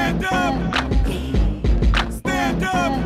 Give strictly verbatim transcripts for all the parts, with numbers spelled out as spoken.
Stand up! Stand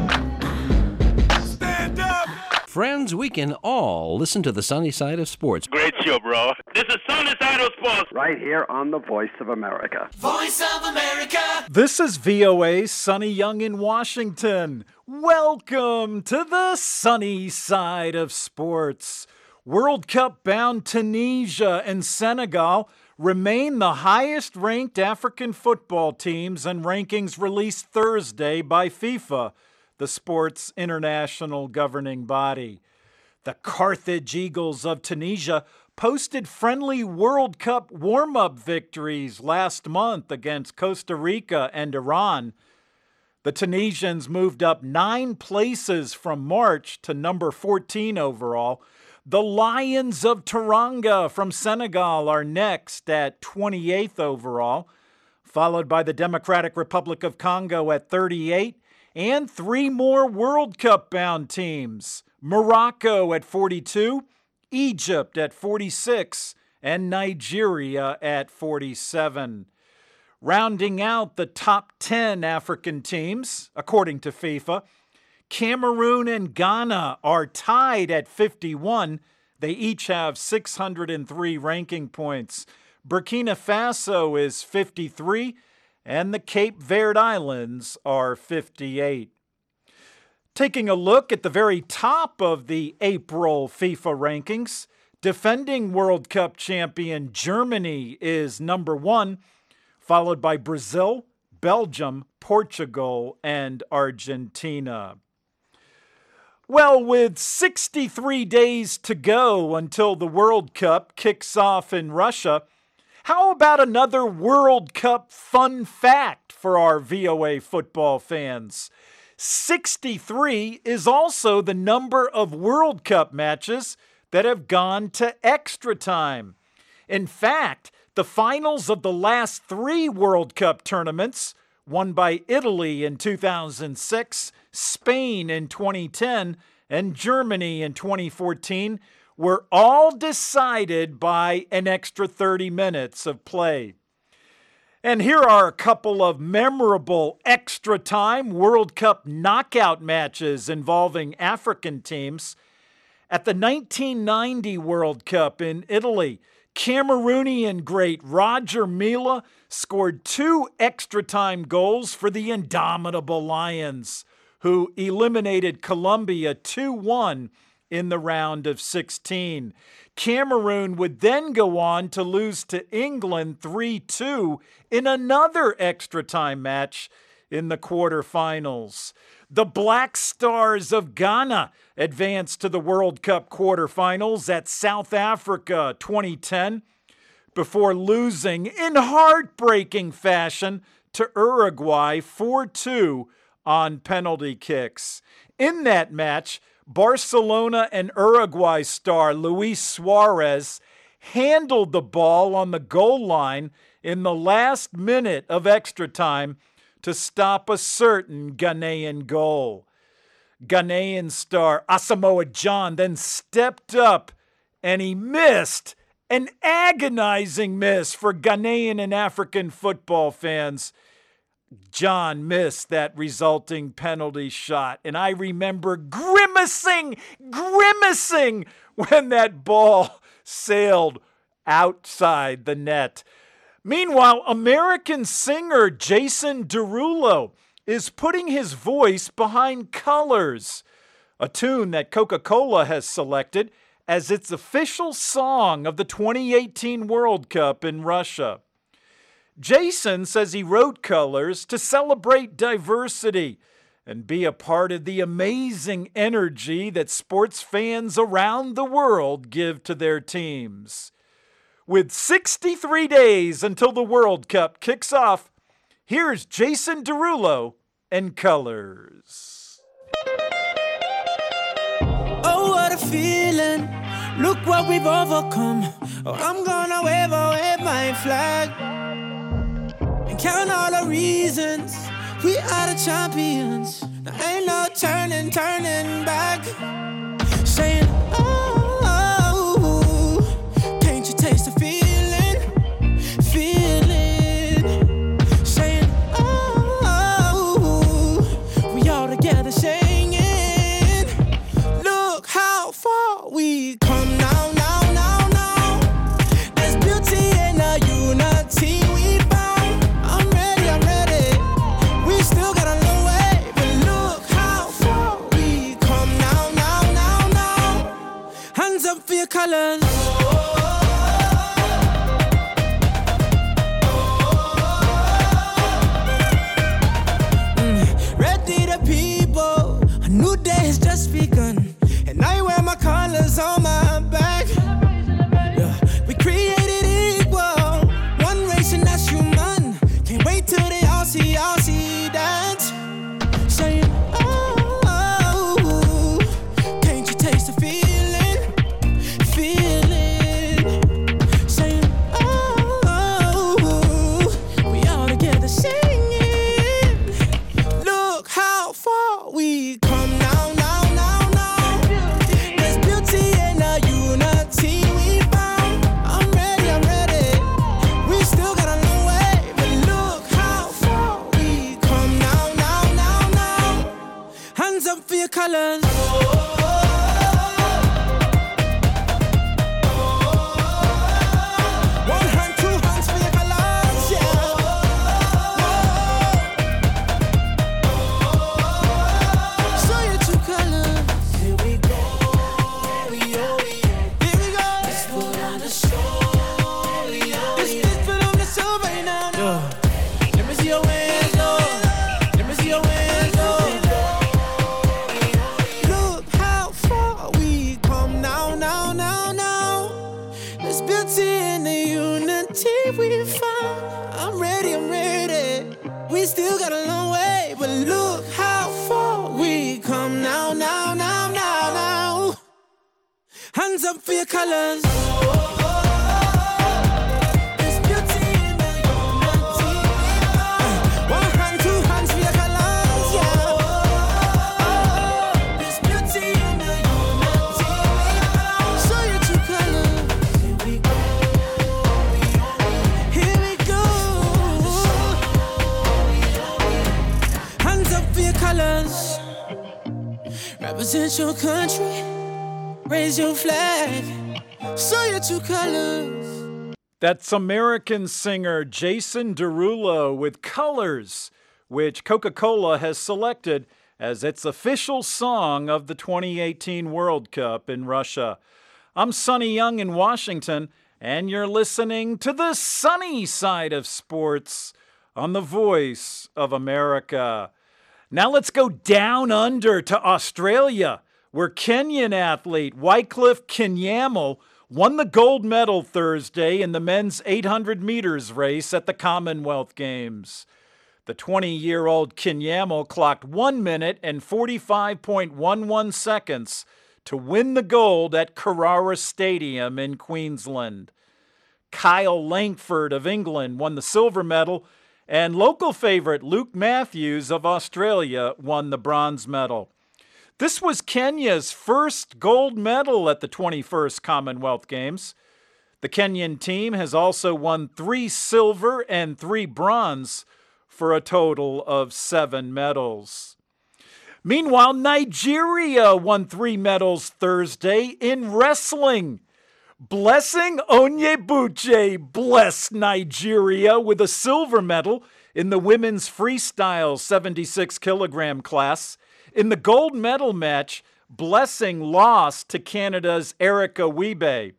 up! Stand up! Friends, we can all listen to the sunny side of sports. Great show, bro. This is Sunny Side of Sports. Right here on the Voice of America. Voice of America. This is V O A's Sonny Young in Washington. Welcome to the sunny side of sports. World Cup bound Tunisia and Senegal remain the highest ranked African football teams in rankings released Thursday by FIFA, the sport's international governing body. The Carthage Eagles of Tunisia posted friendly World Cup warm-up victories last month against Costa Rica and Iran. The Tunisians moved up nine places from March to number fourteen overall. The Lions of Teranga from Senegal are next at twenty-eighth overall, followed by the Democratic Republic of Congo at thirty-eight, and three more World Cup-bound teams, Morocco at forty-two, Egypt at forty-six, and Nigeria at forty-seven. Rounding out the top ten African teams, according to FIFA, Cameroon and Ghana are tied at fifty-one. They each have six hundred three ranking points. Burkina Faso is fifty-three, and the Cape Verde Islands are fifty-eight. Taking a look at the very top of the April FIFA rankings, defending World Cup champion Germany is number one, followed by Brazil, Belgium, Portugal, and Argentina. Well, with sixty-three days to go until the World Cup kicks off in Russia, how about another World Cup fun fact for our V O A football fans? sixty-three is also the number of World Cup matches that have gone to extra time. In fact, the finals of the last three World Cup tournaments, won by Italy in two thousand six, Spain in twenty ten, and Germany in twenty fourteen, were all decided by an extra thirty minutes of play. And here are a couple of memorable extra-time World Cup knockout matches involving African teams. At the nineteen ninety World Cup in Italy, Cameroonian great Roger Milla scored two extra-time goals for the indomitable Lions, who eliminated Colombia two one in the round of sixteen. Cameroon would then go on to lose to England three two in another extra-time match in the quarterfinals. The Black Stars of Ghana advanced to the World Cup quarterfinals at South Africa twenty ten before losing in heartbreaking fashion to Uruguay four two on penalty kicks. In that match, Barcelona and Uruguay star Luis Suarez handled the ball on the goal line in the last minute of extra time to stop a certain Ghanaian goal. Ghanaian star Asamoah Gyan then stepped up and he missed, an agonizing miss for Ghanaian and African football fans. John missed that resulting penalty shot, and I remember grimacing, grimacing when that ball sailed outside the net. Meanwhile, American singer Jason Derulo is putting his voice behind Colors, a tune that Coca-Cola has selected as its official song of the twenty eighteen World Cup in Russia. Jason says he wrote Colors to celebrate diversity and be a part of the amazing energy that sports fans around the world give to their teams. With sixty-three days until the World Cup kicks off, here's Jason Derulo and Colors. Oh, what a feeling. Look what we've overcome. Oh, I'm gonna wave away my flag and count all the reasons we are the champions. There ain't no turning, turning back. Saying, oh, can't you taste the feeling? Feeling. Saying, oh, colors. One hand, two hands for your colors, yeah. Show your true colors. Here we go, here we go. Let's put on the show. Let's let's put on the show right now. Yeah. Let me see your hands, oh. Let me see your hands, oh. Look how far we come now, now, now, now. There's beauty in the unity we found. I'm ready, I'm ready. We still got a long way, but look how far we come now, now, now, now, now. Hands up for your colors. There's beauty in the unity we found. One hand, two hands for your colors, yeah. There's beauty in the unity we found. Show your true colors. Here we go. Here we go. Hands up for your colors. Represent your country. Raise your flag. Show your true colors. That's American singer Jason Derulo with Colors, which Coca-Cola has selected as its official song of the twenty eighteen World Cup in Russia. I'm Sonny Young in Washington, and you're listening to the sunny side of sports on the Voice of America. Now let's go down under to Australia, where Kenyan athlete Wycliffe Kinyamel won the gold medal Thursday in the men's eight hundred meters race at the Commonwealth Games. The twenty-year-old Kinyamel clocked one minute and forty-five point one one seconds to win the gold at Carrara Stadium in Queensland. Kyle Langford of England won the silver medal, and local favorite Luke Matthews of Australia won the bronze medal. This was Kenya's first gold medal at the twenty-first Commonwealth Games. The Kenyan team has also won three silver and three bronze for a total of seven medals. Meanwhile, Nigeria won three medals Thursday in wrestling. Blessing Onyebuche blessed Nigeria with a silver medal in the women's freestyle seventy-six kilogram class. In the gold medal match, Blessing lost to Canada's Erica Wiebe.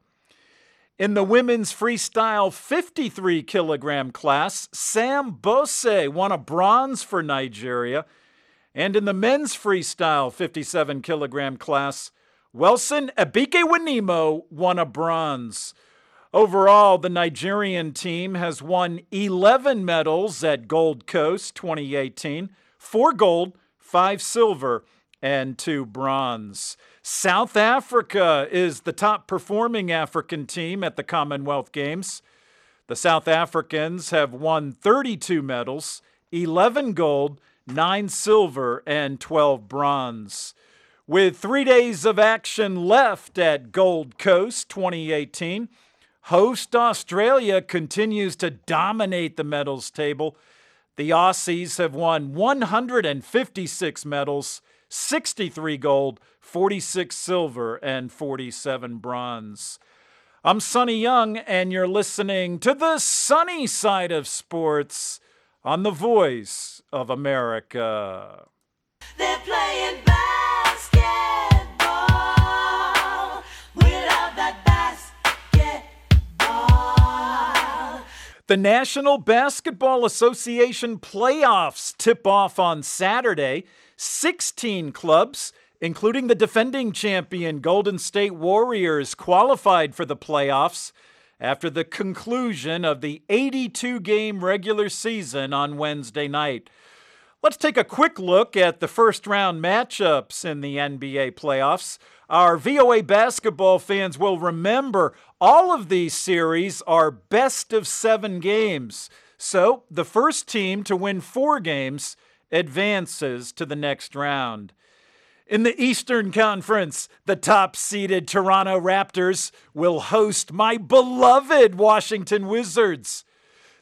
In the women's freestyle fifty-three kilogram class, Sam Bose won a bronze for Nigeria. And in the men's freestyle fifty-seven kilogram class, Welson Ebikewanimo won a bronze. Overall, the Nigerian team has won eleven medals at Gold Coast twenty eighteen, four gold, five silver, and two bronze. South Africa is the top performing African team at the Commonwealth Games. The South Africans have won thirty-two medals, eleven gold, nine silver, and twelve bronze. With three days of action left at Gold Coast twenty eighteen, host Australia continues to dominate the medals table. The Aussies have won one hundred fifty-six medals, sixty-three gold, forty-six silver, and forty-seven bronze. I'm Sonny Young, and you're listening to the sunny side of sports on the Voice of America. They're playing basketball. We love that basketball. The National Basketball Association playoffs tip off on Saturday. sixteen clubs, including the defending champion Golden State Warriors, qualified for the playoffs after the conclusion of the eighty-two game regular season on Wednesday night. Let's take a quick look at the first-round matchups in the N B A playoffs. Our V O A basketball fans will remember all of these series are best of seven games. So the first team to win four games advances to the next round. In the Eastern Conference, the top-seeded Toronto Raptors will host my beloved Washington Wizards.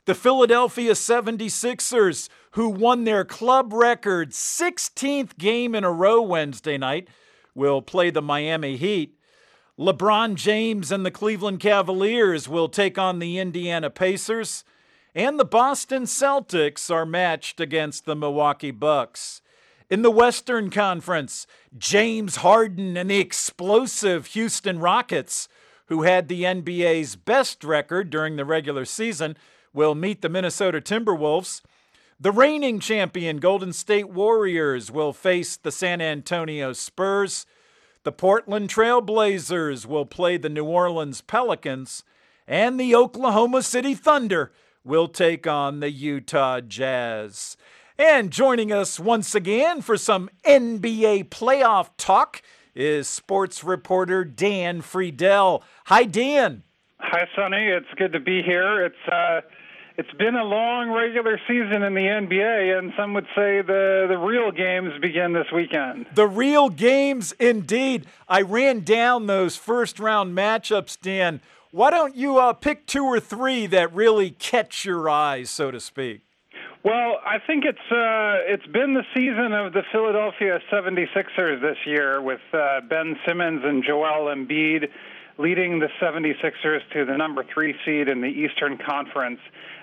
The Philadelphia seventy-sixers, who won their club record sixteenth game in a row Wednesday night, will play the Miami Heat. LeBron James and the Cleveland Cavaliers will take on the Indiana Pacers. And the Boston Celtics are matched against the Milwaukee Bucks. In the Western Conference, James Harden and the explosive Houston Rockets, who had the N B A's best record during the regular season, will meet the Minnesota Timberwolves. The reigning champion Golden State Warriors will face the San Antonio Spurs. The Portland Trail Blazers will play the New Orleans Pelicans. And the Oklahoma City Thunder will take on the Utah Jazz. And joining us once again for some N B A playoff talk is sports reporter Dan Friedel. Hi, Dan. Hi, Sonny. It's good to be here. It's uh, it's been a long regular season in the N B A, and some would say the, the real games begin this weekend. The real games, indeed. I ran down those first-round matchups, Dan. Why don't you uh, pick two or three that really catch your eyes, so to speak? Well, I think it's uh, it's been the season of the Philadelphia seventy-sixers this year, with uh, Ben Simmons and Joel Embiid leading the seventy-sixers to the number three seed in the Eastern Conference.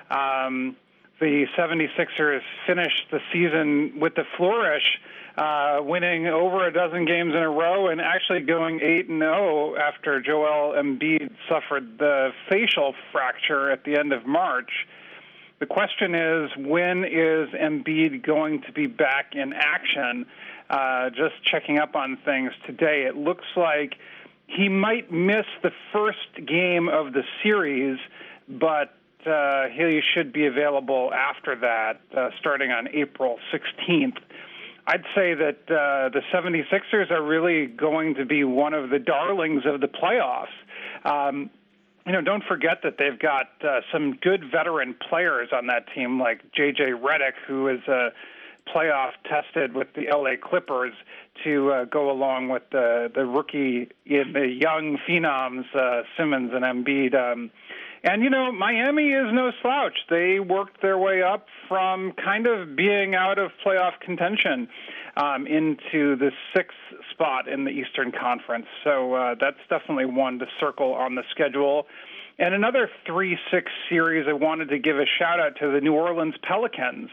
Um, the seventy-sixers finished the season with the flourish, uh, winning over a dozen games in a row and actually going eight and oh after Joel Embiid suffered the facial fracture at the end of March. The question is, when is Embiid going to be back in action? Uh, just checking up on things today, it looks like he might miss the first game of the series, but uh, he should be available after that, uh, starting on April sixteenth. I'd say that uh, the seventy-sixers are really going to be one of the darlings of the playoffs. Um, You know, don't forget that they've got uh, some good veteran players on that team, like J J Redick, who is a playoff tested with the L A Clippers, to uh, go along with the the rookie, the young phenoms, uh, Simmons and Embiid. Um, and, you know, Miami is no slouch. They worked their way up from kind of being out of playoff contention um, into the sixth spot in the Eastern Conference. So uh, that's definitely one to circle on the schedule. And another three six series, I wanted to give a shout-out to the New Orleans Pelicans.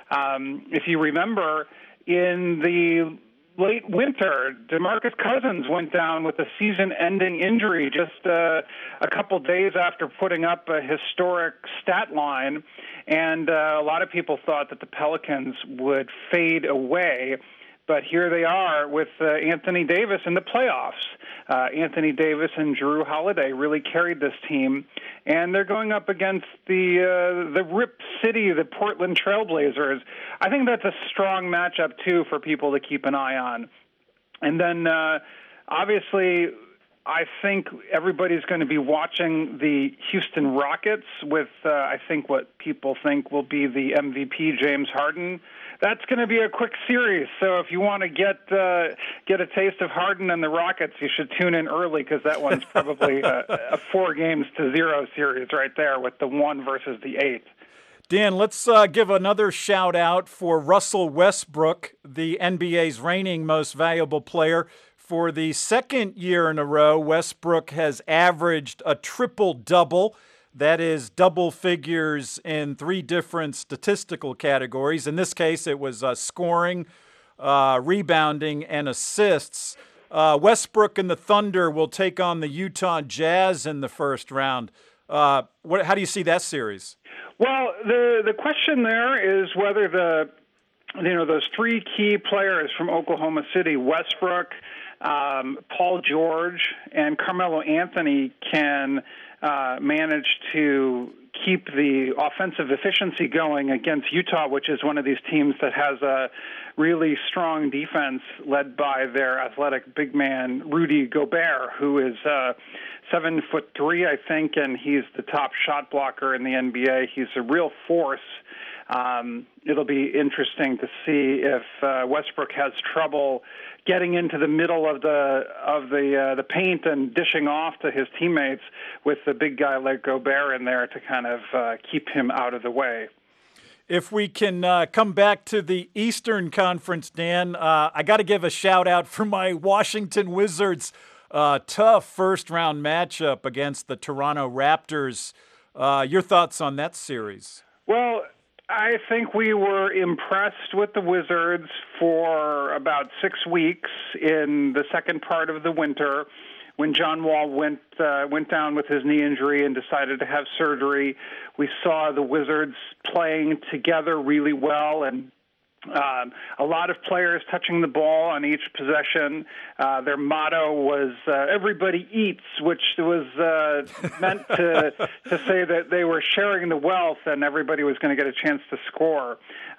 Um, if you remember, in the late winter, DeMarcus Cousins went down with a season-ending injury just uh, a couple days after putting up a historic stat line. And uh, a lot of people thought that the Pelicans would fade away. But here they are with uh, Anthony Davis in the playoffs. Uh, Anthony Davis and Jrue Holiday really carried this team, and they're going up against the uh, the Rip City, the Portland Trail Blazers. I think that's a strong matchup, too, for people to keep an eye on. And then, uh, obviously, I think everybody's going to be watching the Houston Rockets with, uh, I think, what people think will be the M V P, James Harden. That's going to be a quick series, so if you want to get uh, get a taste of Harden and the Rockets, you should tune in early, because that one's probably a, a four games to zero series right there with the one versus the eight. Dan, let's uh, give another shout out for Russell Westbrook, the N B A's reigning most valuable player. For the second year in a row, Westbrook has averaged a triple-double. That is double figures in three different statistical categories. In this case, it was uh, scoring, uh, rebounding, and assists. Uh, Westbrook and the Thunder will take on the Utah Jazz in the first round. Uh, what, how do you see that series? Well, the the question there is whether the you know those three key players from Oklahoma City, Westbrook, um, Paul George, and Carmelo Anthony, can Uh, managed to keep the offensive efficiency going against Utah, which is one of these teams that has a really strong defense led by their athletic big man, Rudy Gobert, who is uh, seven foot three, I think, and he's the top shot blocker in the N B A. He's a real force. Um, it'll be interesting to see if uh, Westbrook has trouble getting into the middle of the of the uh, the paint and dishing off to his teammates with the big guy like Gobert in there to kind of uh, keep him out of the way. If we can uh, come back to the Eastern Conference, Dan, uh, I got to give a shout out for my Washington Wizards. Uh, tough first-round matchup against the Toronto Raptors. Uh, your thoughts on that series? Well, I think we were impressed with the Wizards for about six weeks in the second part of the winter when John Wall went uh, went down with his knee injury and decided to have surgery. We saw the Wizards playing together really well and Um, a lot of players touching the ball on each possession. Uh, their motto was uh, "Everybody eats," which was uh, meant to to say that they were sharing the wealth and everybody was going to get a chance to score.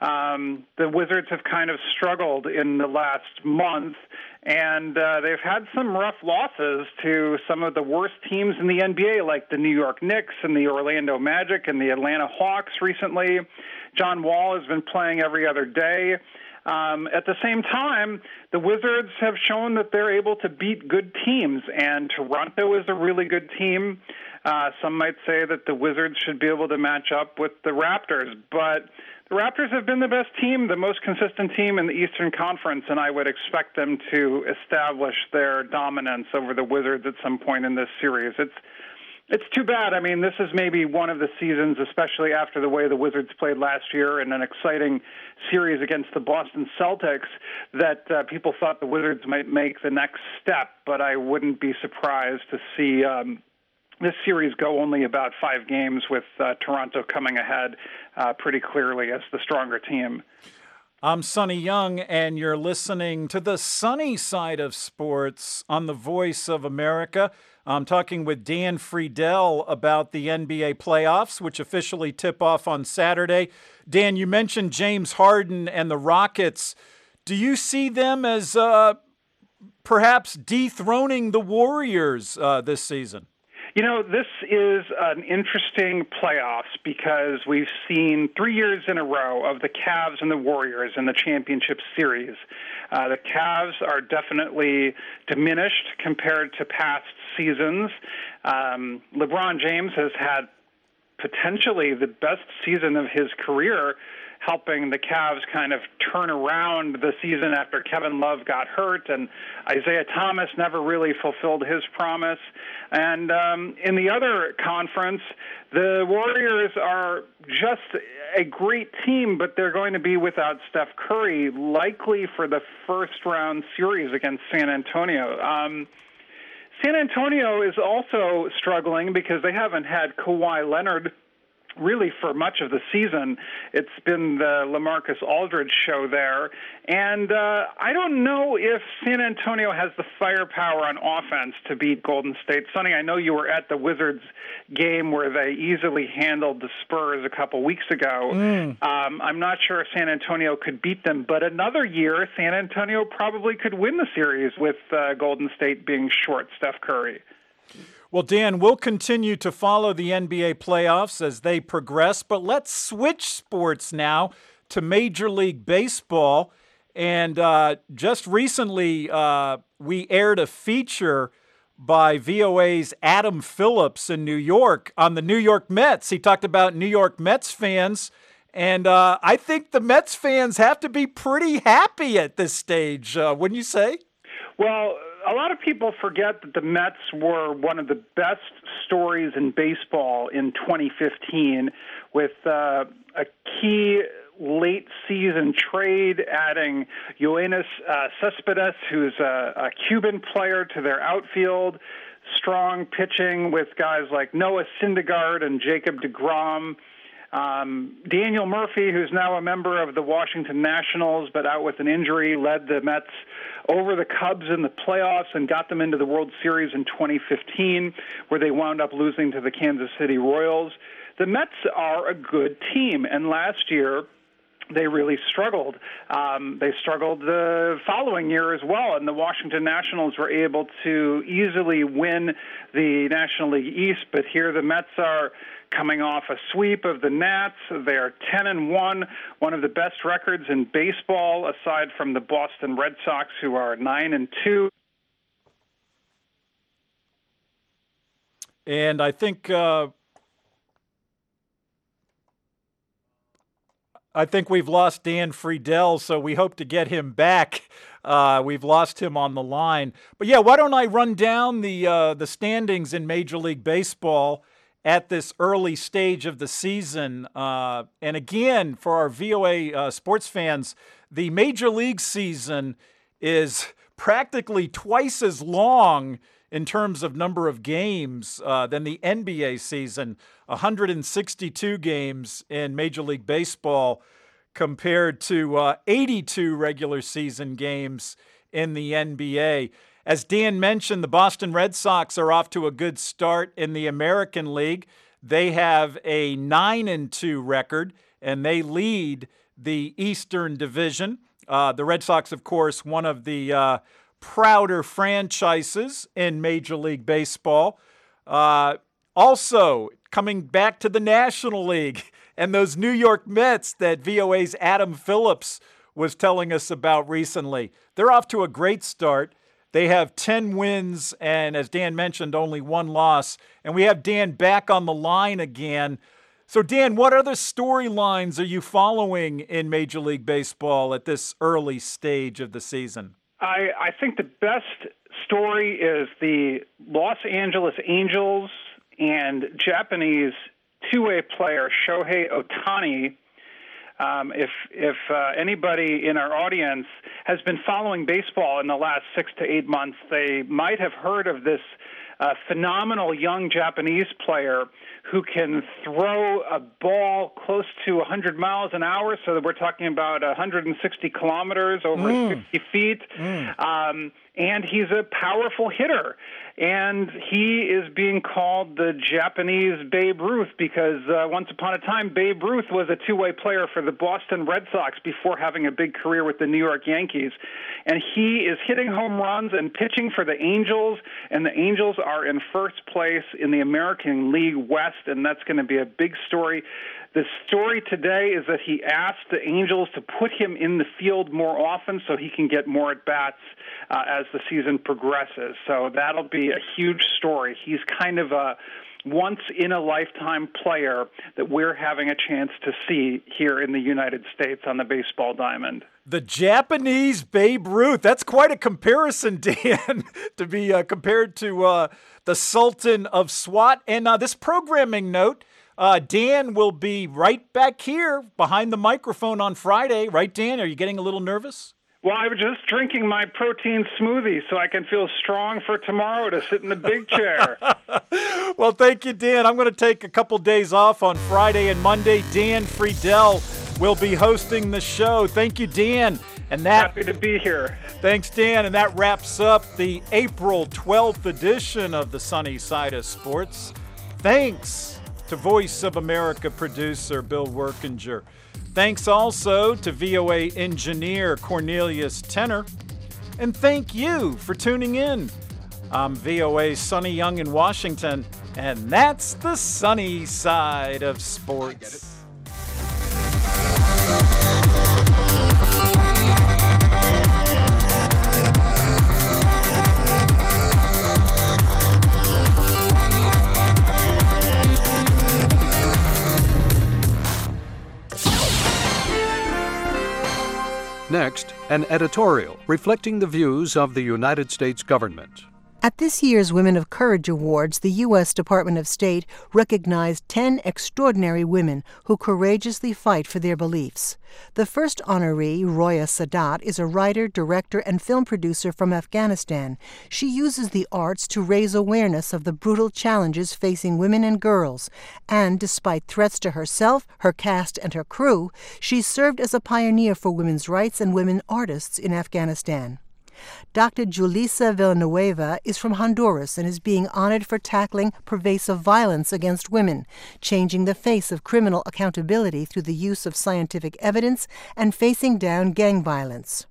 Um, the Wizards have kind of struggled in the last month, and uh, they've had some rough losses to some of the worst teams in the N B A, like the New York Knicks and the Orlando Magic and the Atlanta Hawks recently. John Wall has been playing every other day. Um, at the same time, the Wizards have shown that they're able to beat good teams, and Toronto is a really good team. Uh, some might say that the Wizards should be able to match up with the Raptors, but the Raptors have been the best team, the most consistent team in the Eastern Conference, and I would expect them to establish their dominance over the Wizards at some point in this series. It's It's too bad. I mean, this is maybe one of the seasons, especially after the way the Wizards played last year in an exciting series against the Boston Celtics, that uh, people thought the Wizards might make the next step, but I wouldn't be surprised to see um, this series go only about five games with uh, Toronto coming ahead uh, pretty clearly as the stronger team. I'm Sonny Young, and you're listening to the sunny side of sports on the Voice of America. I'm talking with Dan Friedel about the N B A playoffs, which officially tip off on Saturday. Dan, you mentioned James Harden and the Rockets. Do you see them as uh, perhaps dethroning the Warriors uh, this season? You know, this is an interesting playoffs because we've seen three years in a row of the Cavs and the Warriors in the championship series. Uh, the Cavs are definitely diminished compared to past seasons. Um, LeBron James has had potentially the best season of his career, helping the Cavs kind of turn around the season after Kevin Love got hurt, and Isaiah Thomas never really fulfilled his promise. And um, in the other conference, the Warriors are just a great team, but they're going to be without Steph Curry, likely for the first-round series against San Antonio. Um, San Antonio is also struggling because they haven't had Kawhi Leonard really for much of the season. It's been the LaMarcus Aldridge show there. And uh, I don't know if San Antonio has the firepower on offense to beat Golden State. Sonny, I know you were at the Wizards game where they easily handled the Spurs a couple weeks ago. Mm. Um, I'm not sure if San Antonio could beat them, but another year, San Antonio probably could win the series with uh, Golden State being short Steph Curry. Well, Dan, we'll continue to follow the N B A playoffs as they progress, but let's switch sports now to Major League Baseball. And uh, just recently, uh, we aired a feature by V O A's Adam Phillips in New York on the New York Mets. He talked about New York Mets fans, and uh, I think the Mets fans have to be pretty happy at this stage, uh, wouldn't you say? Well, a lot of people forget that the Mets were one of the best stories in baseball in twenty fifteen with uh, a key late-season trade adding Yoenis uh, Cespedes, who's a, a Cuban player, to their outfield, strong pitching with guys like Noah Syndergaard and Jacob deGrom. Um, Daniel Murphy, who's now a member of the Washington Nationals but out with an injury, led the Mets over the Cubs in the playoffs and got them into the World Series in twenty fifteen, where they wound up losing to the Kansas City Royals. The Mets are a good team, and last year they really struggled. Um, they struggled the following year as well, and the Washington Nationals were able to easily win the National League East. But here the Mets are coming off a sweep of the Nats. They are ten and one, one of the best records in baseball, aside from the Boston Red Sox, who are nine and two. And I think uh, I think we've lost Dan Friedel, so we hope to get him back. Uh, we've lost him on the line. But yeah, why don't I run down the uh, the standings in Major League Baseball at this early stage of the season. Uh, and again, for our V O A uh, sports fans, the Major League season is practically twice as long in terms of number of games uh, than the N B A season. one hundred sixty-two games in Major League Baseball compared to uh, eighty-two regular season games in the N B A. As Dan mentioned, the Boston Red Sox are off to a good start in the American League. They have a nine and two record, and they lead the Eastern Division. Uh, the Red Sox, of course, one of the uh, prouder franchises in Major League Baseball. Uh, also, coming back to the National League and those New York Mets that V O A's Adam Phillips was telling us about recently. They're off to a great start. They have ten wins and, as Dan mentioned, only one loss. And we have Dan back on the line again. So, Dan, what other storylines are you following in Major League Baseball at this early stage of the season? I, I think the best story is the Los Angeles Angels and Japanese two-way player Shohei Ohtani. Um, if if uh, anybody in our audience has been following baseball in the last six to eight months, they might have heard of this uh, phenomenal young Japanese player who can throw a ball close to one hundred miles an hour, so that we're talking about one hundred sixty kilometers over mm. fifty feet. Mm. Um, and he's a powerful hitter. And he is being called the Japanese Babe Ruth because uh, once upon a time, Babe Ruth was a two-way player for the Boston Red Sox before having a big career with the New York Yankees. And he is hitting home runs and pitching for the Angels, and the Angels are in first place in the American League West, and that's going to be a big story. The story today is that he asked the Angels to put him in the field more often so he can get more at-bats uh, as the season progresses. So that'll be a huge story. He's kind of a once-in-a-lifetime player that we're having a chance to see here in the United States on the baseball diamond. The Japanese Babe Ruth. That's quite a comparison, Dan, to be uh, compared to uh, the Sultan of SWAT. And uh, this programming note, Uh, Dan will be right back here behind the microphone on Friday. Right, Dan? Are you getting a little nervous? Well, I was just drinking my protein smoothie so I can feel strong for tomorrow to sit in the big chair. Well, thank you, Dan. I'm going to take a couple days off on Friday and Monday. Dan Friedel will be hosting the show. Thank you, Dan. And that, Happy to be here. Thanks, Dan. And that wraps up the April twelfth edition of the Sunny Side of Sports. Thanks to Voice of America producer Bill Workinger. Thanks also to V O A engineer Cornelius Tenner. And thank you for tuning in. I'm V O A's Sonny Young in Washington, and that's the Sunny Side of Sports. Next, an editorial reflecting the views of the United States government. At this year's Women of Courage Awards, the U S Department of State recognized ten extraordinary women who courageously fight for their beliefs. The first honoree, Roya Sadat, is a writer, director, and film producer from Afghanistan. She uses the arts to raise awareness of the brutal challenges facing women and girls. And despite threats to herself, her cast, and her crew, she served as a pioneer for women's rights and women artists in Afghanistan. Doctor Julissa Villanueva is from Honduras and is being honored for tackling pervasive violence against women, changing the face of criminal accountability through the use of scientific evidence and facing down gang violence.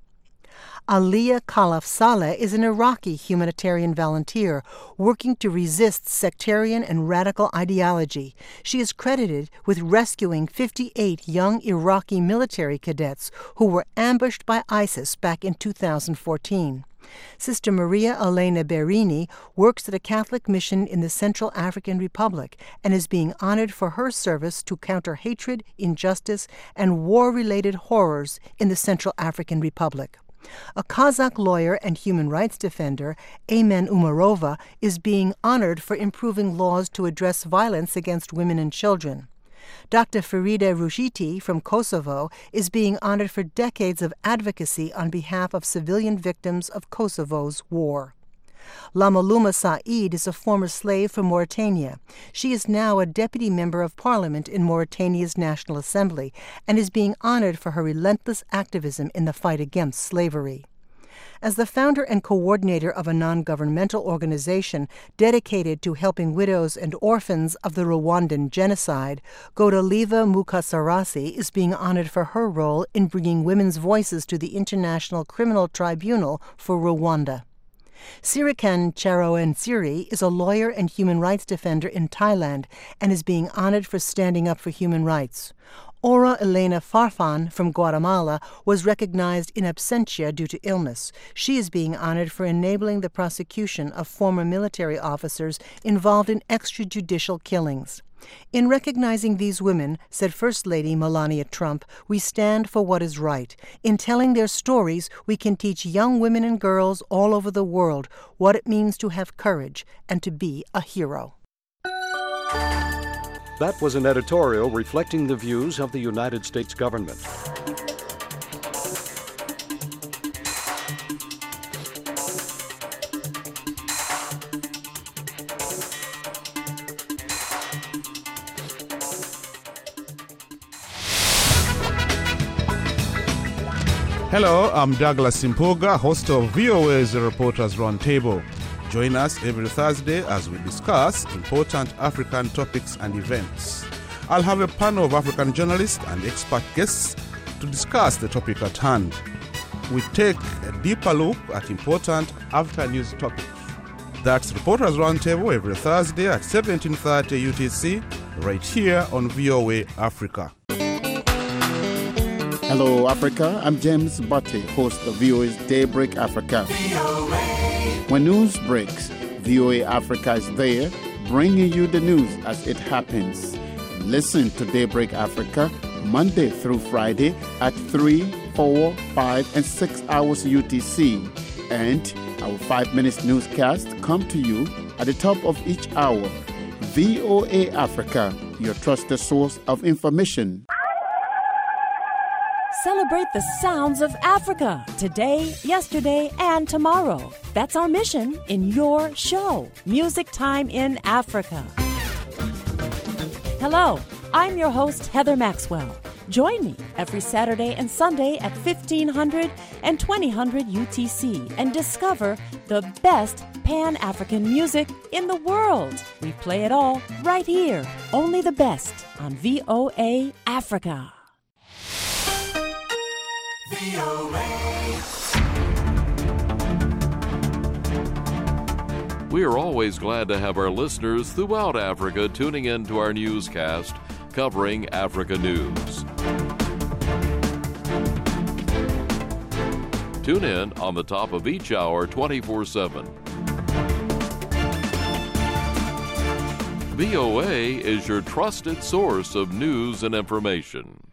Aliyah Khalaf Saleh is an Iraqi humanitarian volunteer working to resist sectarian and radical ideology. She is credited with rescuing fifty-eight young Iraqi military cadets who were ambushed by ISIS back in two thousand fourteen. Sister Maria Elena Berini works at a Catholic mission in the Central African Republic and is being honored for her service to counter hatred, injustice, and war-related horrors in the Central African Republic. A Kazakh lawyer and human rights defender, Ayman Umarova, is being honored for improving laws to address violence against women and children. Doctor Farida Rushiti from Kosovo is being honored for decades of advocacy on behalf of civilian victims of Kosovo's war. Lamaluma Saeed is a former slave from Mauritania. She is now a deputy member of parliament in Mauritania's National Assembly and is being honored for her relentless activism in the fight against slavery. As the founder and coordinator of a non-governmental organization dedicated to helping widows and orphans of the Rwandan genocide, Godaliva Mukasarasi is being honored for her role in bringing women's voices to the International Criminal Tribunal for Rwanda. Sirikan Charoensiri is a lawyer and human rights defender in Thailand and is being honored for standing up for human rights. Ora Elena Farfan from Guatemala was recognized in absentia due to illness. She is being honored for enabling the prosecution of former military officers involved in extrajudicial killings. In recognizing these women, said First Lady Melania Trump, we stand for what is right. In telling their stories, we can teach young women and girls all over the world what it means to have courage and to be a hero. That was an editorial reflecting the views of the United States government. Hello, I'm Douglas Simpoga, host of V O A's Reporters Roundtable. Join us every Thursday as we discuss important African topics and events. I'll have a panel of African journalists and expert guests to discuss the topic at hand. We take a deeper look at important after-news topics. That's Reporters Roundtable every Thursday at seventeen thirty U T C, right here on V O A Africa. Hello, Africa. I'm James Butte, host of V O A's Daybreak Africa. V O A. When news breaks, V O A Africa is there, bringing you the news as it happens. Listen to Daybreak Africa Monday through Friday at three, four, five, and six hours U T C. And our five minutes newscast come to you at the top of each hour. V O A Africa, your trusted source of information. Celebrate the sounds of Africa today, yesterday, and tomorrow. That's our mission in your show, Music Time in Africa. Hello, I'm your host, Heather Maxwell. Join me every Saturday and Sunday at fifteen hundred and twenty hundred U T C and discover the best Pan-African music in the world. We play it all right here, only the best on V O A Africa. V O A. We are always glad to have our listeners throughout Africa tuning in to our newscast covering Africa news. Tune in on the top of each hour twenty-four seven. V O A is your trusted source of news and information.